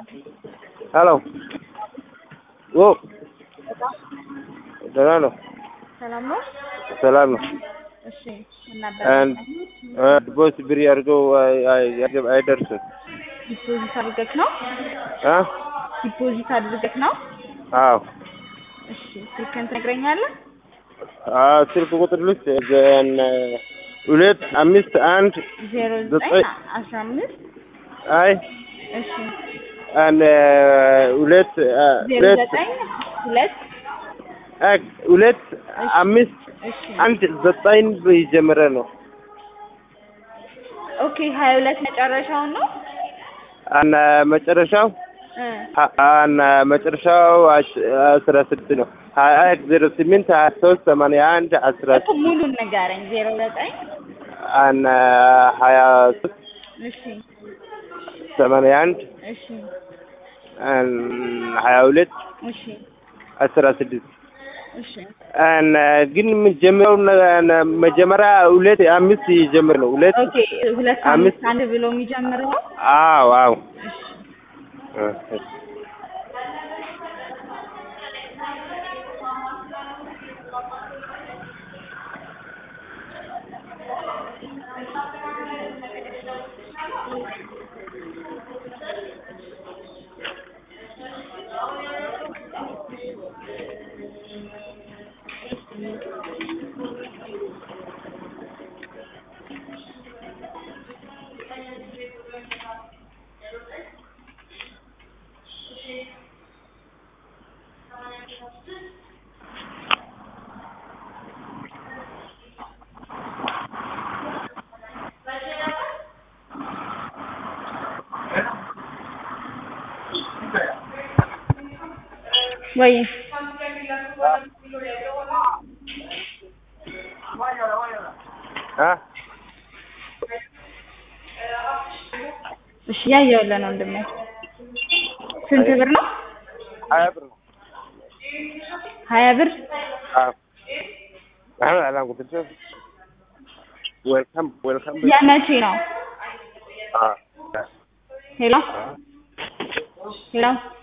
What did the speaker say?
Hello. Oh, Delano. ሰላም ነው? ሰላም ነው። እሺ እናበረ And both ብር አድርገው አይደርስም። ዲፖዚት አድርገህ ነው? ዲፖዚት አድርገህ ነው? አዎ። እሺ ስልክህን ትነግረኛለህ? ስልክ ቁጥር ልስጥ 251 0915 አይ እሺ and 2 5 1 ይጀምረ ነው። ኦኬ 22 መጨረሻው ነው? እና መጨረሻው መጨረሻው 16 ነው። 08 23 81 10 ሙሉን ንገረኝ። 09 እና 23 እሺ 81 እሺ 22 እሺ 16 እሺ እና ግን መጀመሪያ 2 5 ይጀምር ነው። 2 ኦኬ 2 5 1 ብሎ የሚጀምረው? አዎ አዎ። ወይ እሺ ያየውልህ ነው እንደምን ስንት ብር ነው? 20 ብር ነው። 20 ብር? አዎ አላልኩትም። ዌልካም የመቼ ነው? ሄሎ ሄሎ